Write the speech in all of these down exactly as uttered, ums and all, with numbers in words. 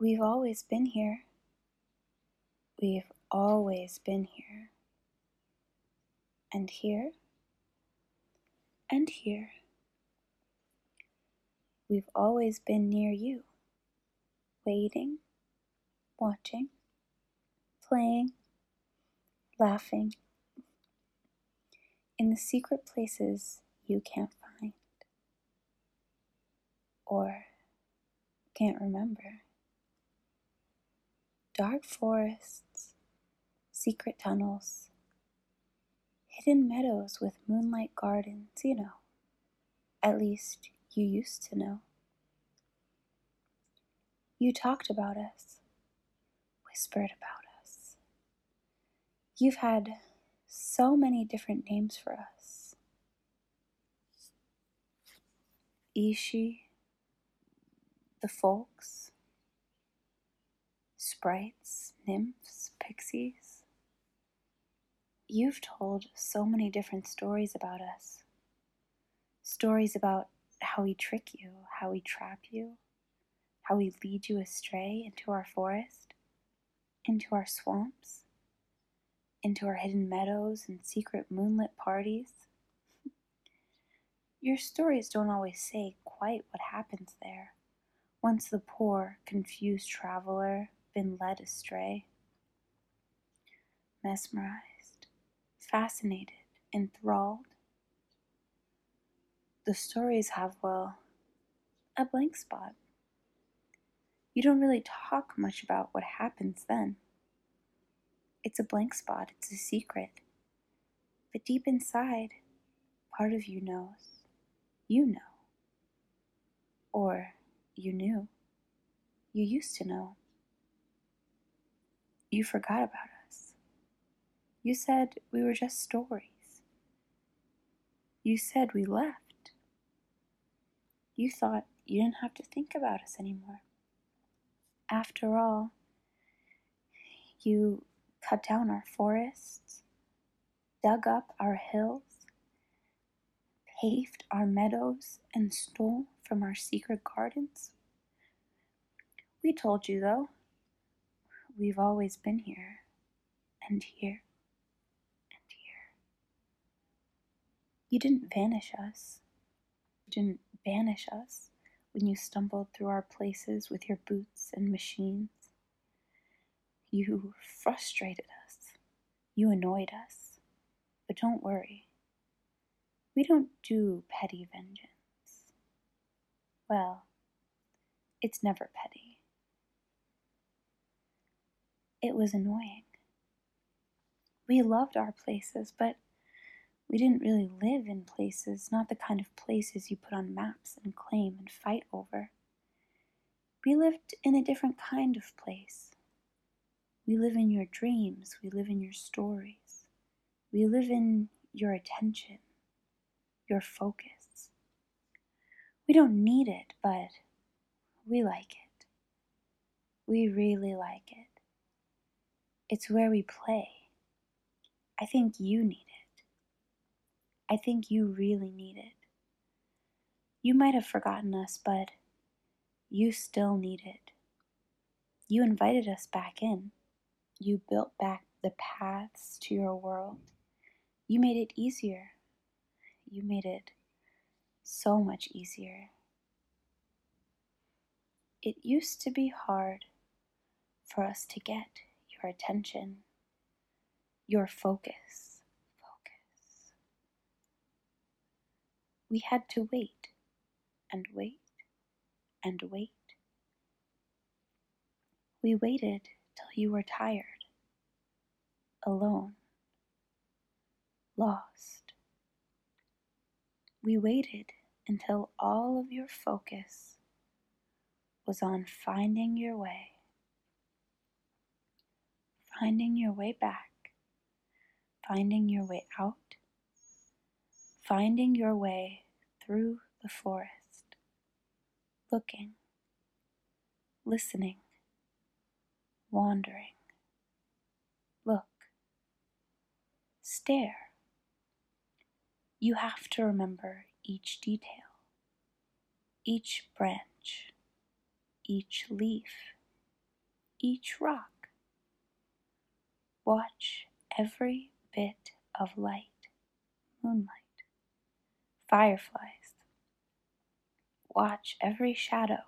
We've always been here. We've always been here. And here. And here. We've always been near you, waiting, watching, playing, laughing, in the secret places you can't find or can't remember. Dark forests, secret tunnels, hidden meadows with moonlight gardens, you know. At least you used to know. You talked about us, whispered about us. You've had so many different names for us. Ishi, the folks, sprites, nymphs, pixies. You've told so many different stories about us. Stories about how we trick you, how we trap you, how we lead you astray into our forest, into our swamps, into our hidden meadows and secret moonlit parties. Your stories don't always say quite what happens there, once the poor, confused traveler been led astray. Mesmerized, fascinated, enthralled. The stories have, well, a blank spot. You don't really talk much about what happens then. It's a blank spot, it's a secret. But deep inside, part of you knows. You know. Or you knew. You used to know. You forgot about us. You said we were just stories. You said we left. You thought you didn't have to think about us anymore. After all, you cut down our forests, dug up our hills, paved our meadows, and stole from our secret gardens. We told you, though, we've always been here, and here, and here. You didn't vanish us. You didn't banish us when you stumbled through our places with your boots and machines. You frustrated us. You annoyed us. But don't worry. We don't do petty vengeance. Well, it's never petty. It was annoying. We loved our places, but we didn't really live in places, not the kind of places you put on maps and claim and fight over. We lived in a different kind of place. We live in your dreams. We live in your stories. We live in your attention, your focus. We don't need it, but we like it. We really like it. It's where we play. I think you need it. I think you really need it. You might have forgotten us, but you still need it. You invited us back in. You built back the paths to your world. You made it easier. You made it so much easier. It used to be hard for us to get your attention, your focus. Focus. We had to wait and wait and wait. We waited till you were tired, alone, lost. We waited until all of your focus was on finding your way, finding your way back, finding your way out, finding your way through the forest, looking, listening, wandering. Look, stare. You have to remember each detail, each branch, each leaf, each rock. Watch every bit of light, moonlight, fireflies. Watch every shadow.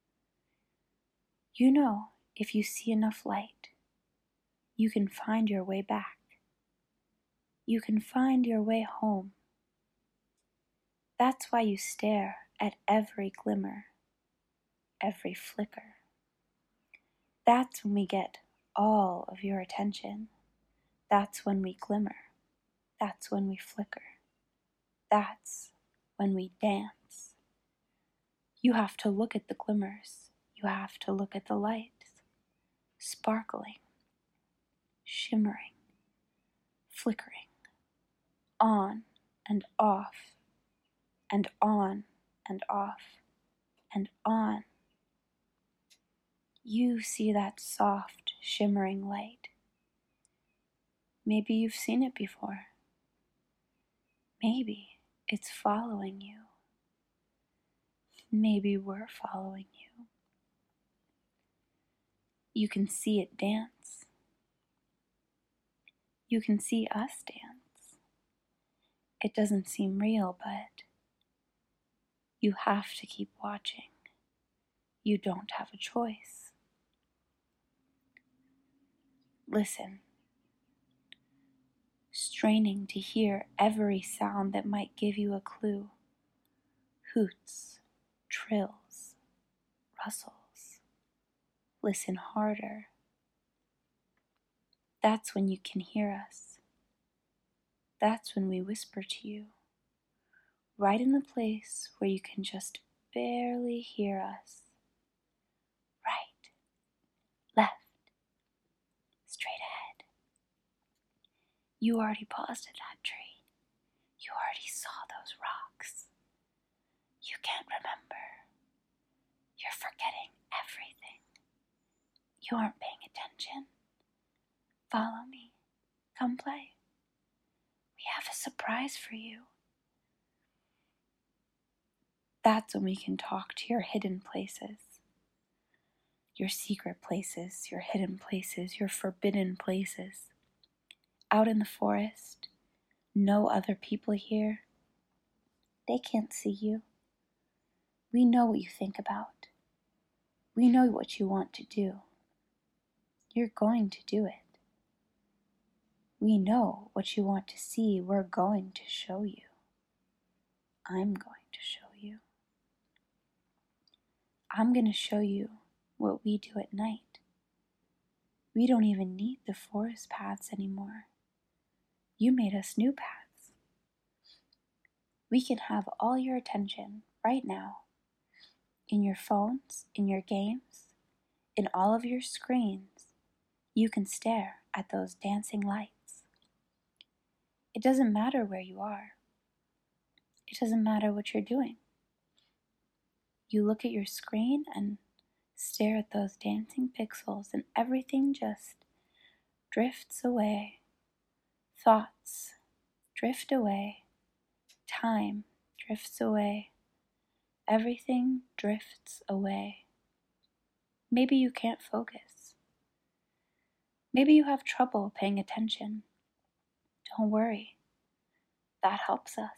You know, if you see enough light, you can find your way back. You can find your way home. That's why you stare at every glimmer, every flicker. That's when we get all of your attention. That's when we glimmer. That's when we flicker. That's when we dance. You have to look at the glimmers. You have to look at the lights, sparkling, shimmering, flickering, on and off, and on and off, and on. You see that soft, shimmering light. Maybe you've seen it before. Maybe it's following you. Maybe we're following you. You can see it dance. You can see us dance. It doesn't seem real, but you have to keep watching. You don't have a choice. Listen, straining to hear every sound that might give you a clue. Hoots, trills, rustles. Listen harder. That's when you can hear us. That's when we whisper to you, right in the place where you can just barely hear us. Right, left, straight ahead. You already paused at that tree. You already saw those rocks. You can't remember. You're forgetting everything. You aren't paying attention. Follow me. Come play. We have a surprise for you. That's when we can talk to your hidden places. Your secret places, your hidden places, your forbidden places. Out in the forest, no other people here. They can't see you. We know what you think about. We know what you want to do. You're going to do it. We know what you want to see. We're going to show you. I'm going to show you. I'm going to show you what we do at night. We don't even need the forest paths anymore. You made us new paths. We can have all your attention right now. In your phones, in your games, in all of your screens, you can stare at those dancing lights. It doesn't matter where you are. It doesn't matter what you're doing. You look at your screen and stare at those dancing pixels, and everything just drifts away. Thoughts drift away. Time drifts away. Everything drifts away. Maybe you can't focus. Maybe you have trouble paying attention. Don't worry. That helps us.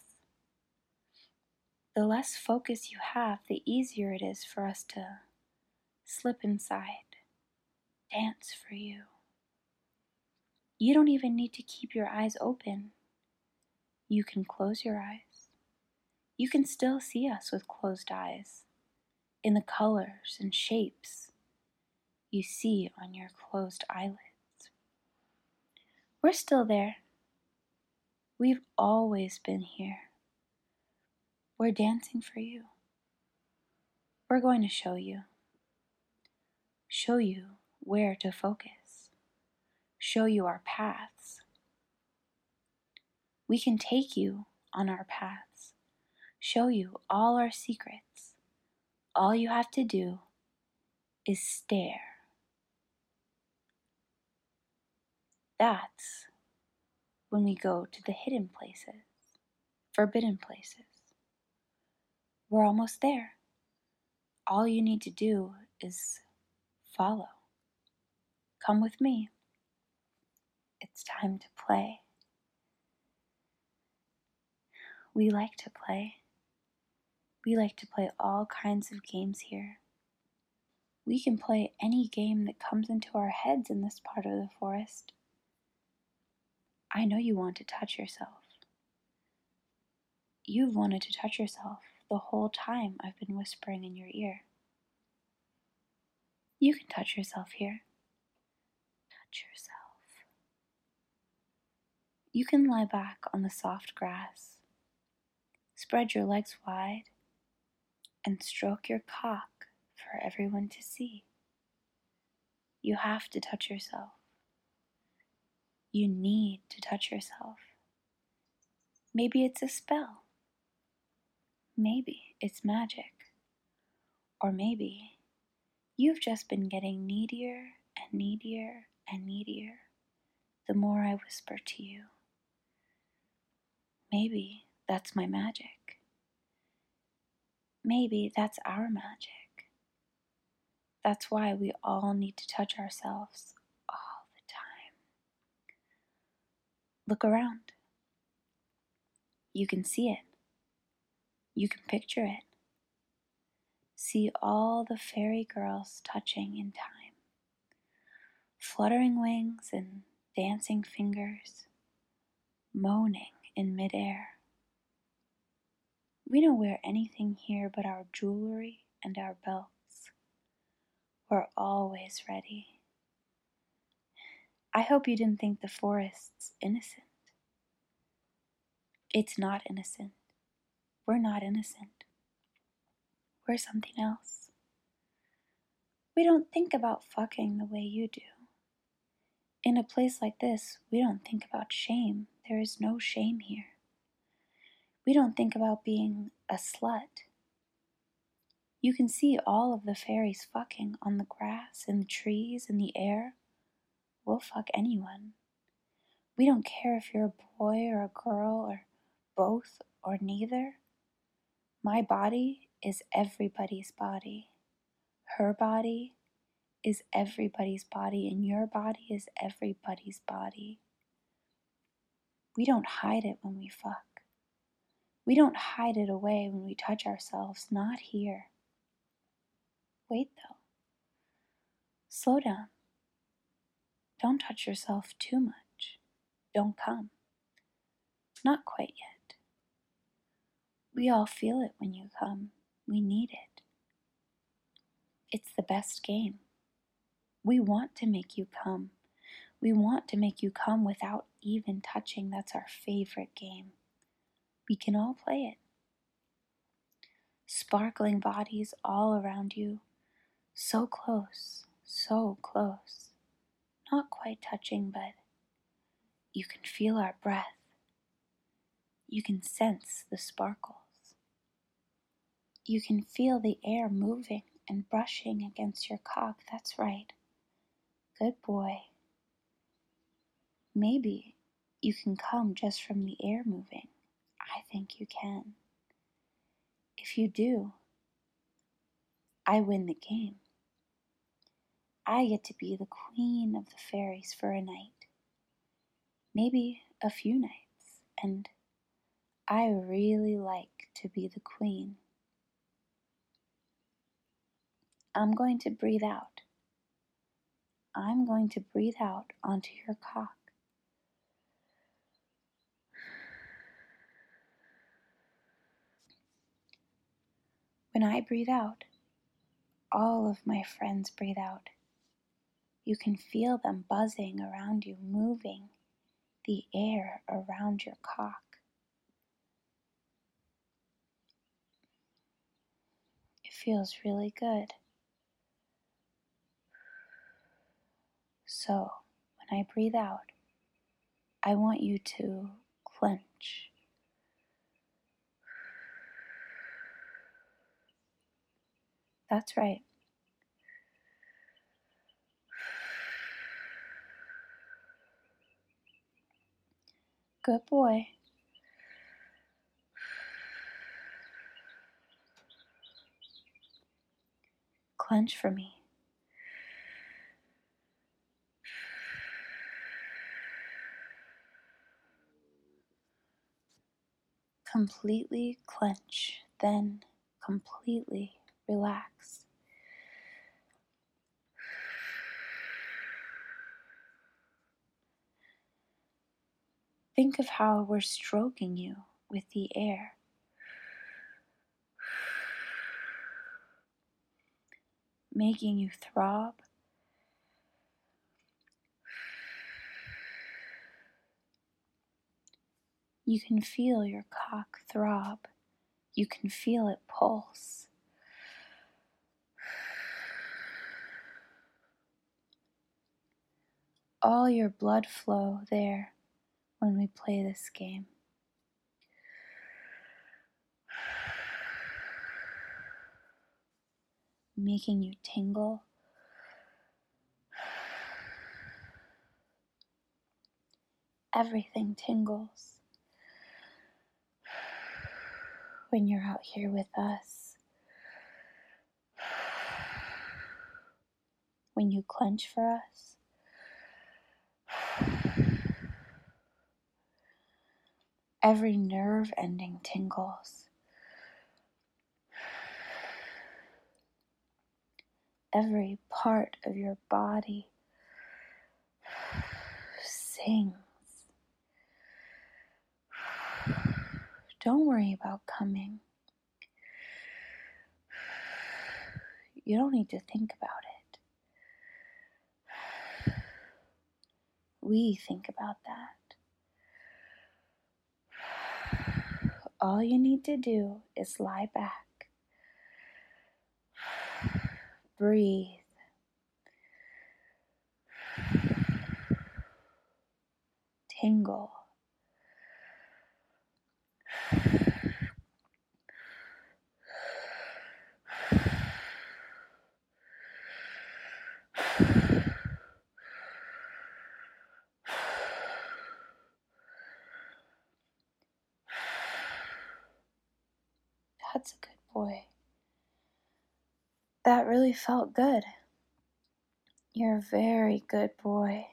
The less focus you have, the easier it is for us to slip inside, dance for you. You don't even need to keep your eyes open. You can close your eyes. You can still see us with closed eyes, in the colors and shapes you see on your closed eyelids. We're still there. We've always been here. We're dancing for you. We're going to show you. Show you where to focus. Show you our paths. We can take you on our paths. Show you all our secrets. All you have to do is stare. That's when we go to the hidden places, forbidden places. We're almost there. All you need to do is follow. Come with me. It's time to play. We like to play. We like to play all kinds of games here. We can play any game that comes into our heads in this part of the forest. I know you want to touch yourself. You've wanted to touch yourself the whole time I've been whispering in your ear. You can touch yourself here. Touch yourself. You can lie back on the soft grass, spread your legs wide, and stroke your cock for everyone to see. You have to touch yourself. You need to touch yourself. Maybe it's a spell. Maybe it's magic. Or maybe you've just been getting needier and needier and needier the more I whisper to you. Maybe that's my magic. Maybe that's our magic. That's why we all need to touch ourselves all the time. Look around. You can see it. You can picture it. See all the fairy girls touching in time. Fluttering wings and dancing fingers, moaning in midair. We don't wear anything here but our jewelry and our belts. We're always ready. I hope you didn't think the forest's innocent. It's not innocent. We're not innocent. We're something else. We don't think about fucking the way you do. In a place like this, we don't think about shame. There is no shame here. We don't think about being a slut. You can see all of the fairies fucking on the grass, in the trees, in the air. We'll fuck anyone. We don't care if you're a boy or a girl or both or neither. My body is everybody's body. Her body is everybody's body, and your body is everybody's body. We don't hide it when we fuck. We don't hide it away when we touch ourselves, not here. Wait though. Slow down. Don't touch yourself too much. Don't come. Not quite yet. We all feel it when you come. We need it. It's the best game. We want to make you come. We want to make you come without even touching. That's our favorite game. We can all play it. Sparkling bodies all around you. So close, so close. Not quite touching, but you can feel our breath. You can sense the sparkles. You can feel the air moving and brushing against your cock. That's right. Good boy. Maybe you can come just from the air moving. I think you can. If you do, I win the game. I get to be the queen of the fairies for a night. Maybe a few nights. And I really like to be the queen. I'm going to breathe out. I'm going to breathe out onto your cock. When I breathe out, all of my friends breathe out. You can feel them buzzing around you, moving the air around your cock. It feels really good. So, when I breathe out, I want you to clench. That's right. Good boy. Clench for me. completely clench, then completely relax. Think of how we're stroking you with the air. Making you throb. You can feel your cock throb. You can feel it pulse. All your blood flow there when we play this game. Making you tingle. Everything tingles when you're out here with us. When you clench for us. Every nerve ending tingles. Every part of your body sings. Don't worry about coming. You don't need to think about it. We think about that. All you need to do is lie back. Breathe. Tingle. That's a good boy. That really felt good. You're a very good boy.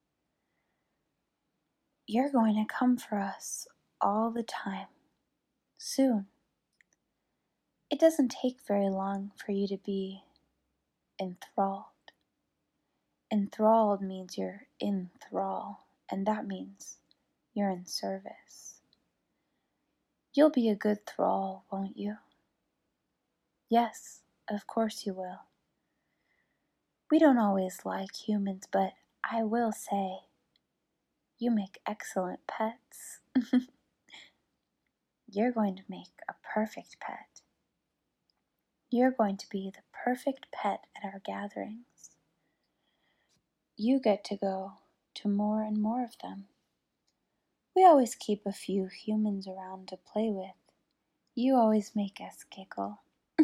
You're going to come for us all the time. Soon. It doesn't take very long for you to be enthralled. Enthralled means you're in thrall, and that means you're in service. You'll be a good thrall, won't you? Yes, of course you will. We don't always like humans, but I will say, you make excellent pets. You're going to make a perfect pet. You're going to be the perfect pet at our gatherings. You get to go to more and more of them. We always keep a few humans around to play with. You always make us giggle.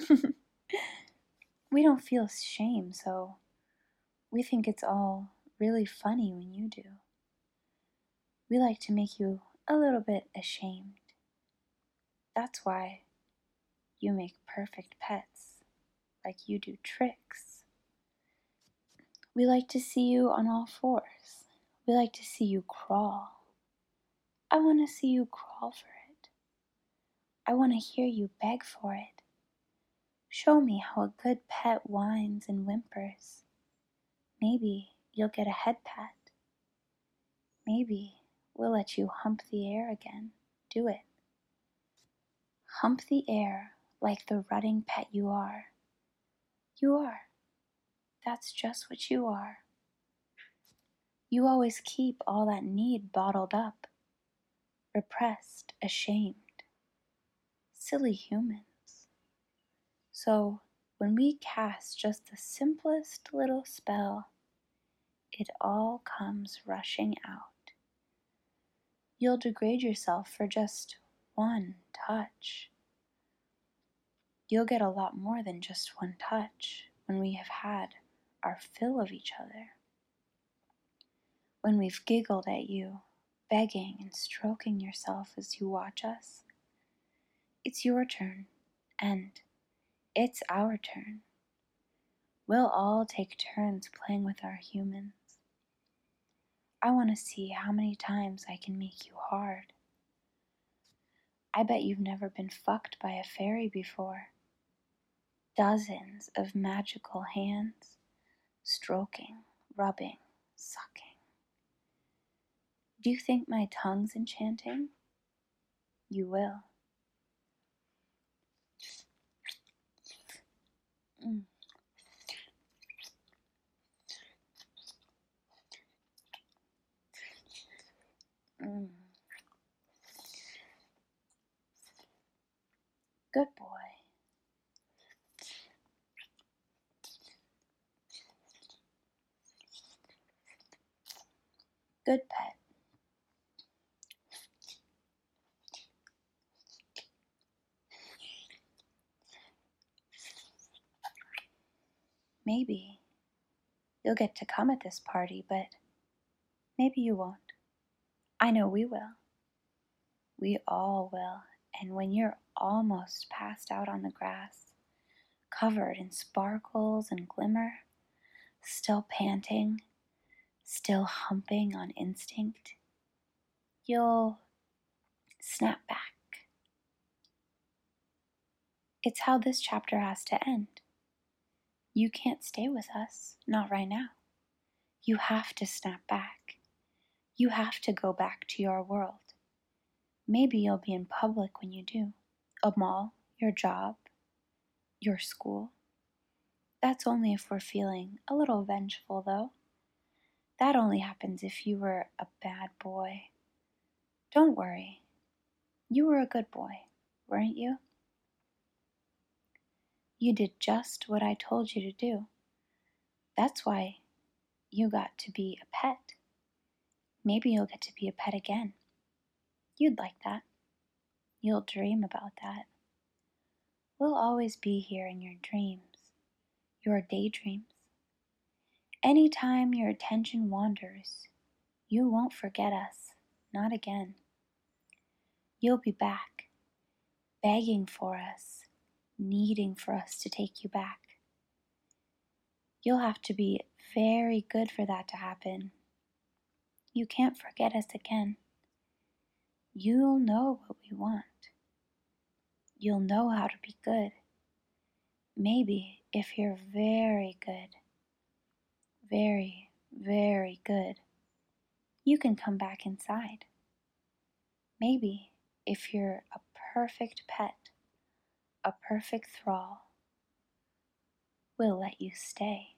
We don't feel shame, so we think it's all really funny when you do. We like to make you a little bit ashamed. That's why you make perfect pets, like you do tricks. We like to see you on all fours. We like to see you crawl. I want to see you crawl for it. I want to hear you beg for it. Show me how a good pet whines and whimpers. Maybe you'll get a head pat. Maybe we'll let you hump the air again. Do it. Hump the air like the rutting pet you are. You are. That's just what you are. You always keep all that need bottled up, repressed, ashamed. Silly humans. So when we cast just the simplest little spell, it all comes rushing out. You'll degrade yourself for just one touch. You'll get a lot more than just one touch when we have had our fill of each other. When we've giggled at you, begging and stroking yourself as you watch us. It's your turn, and it's our turn. We'll all take turns playing with our humans. I want to see how many times I can make you hard. I bet you've never been fucked by a fairy before. Dozens of magical hands, stroking, rubbing, sucking. Do you think my tongue's enchanting? You will. Mm. Mm. Good boy. Good pet. Maybe you'll get to come at this party, but maybe you won't. I know we will. We all will. And when you're almost passed out on the grass, covered in sparkles and glimmer, still panting, still humping on instinct, you'll snap back. It's how this chapter has to end. You can't stay with us, not right now. You have to snap back. You have to go back to your world. Maybe you'll be in public when you do. A mall, your job, your school. That's only if we're feeling a little vengeful, though. That only happens if you were a bad boy. Don't worry. You were a good boy, weren't you? You did just what I told you to do. That's why you got to be a pet. Maybe you'll get to be a pet again. You'd like that. You'll dream about that. We'll always be here in your dreams, your daydreams. Anytime your attention wanders, you won't forget us, not again. You'll be back, begging for us, needing for us to take you back. You'll have to be very good for that to happen. You can't forget us again. You'll know what we want. You'll know how to be good. Maybe if you're very good, very, very good, you can come back inside. Maybe if you're a perfect pet, a perfect thrall, we'll let you stay.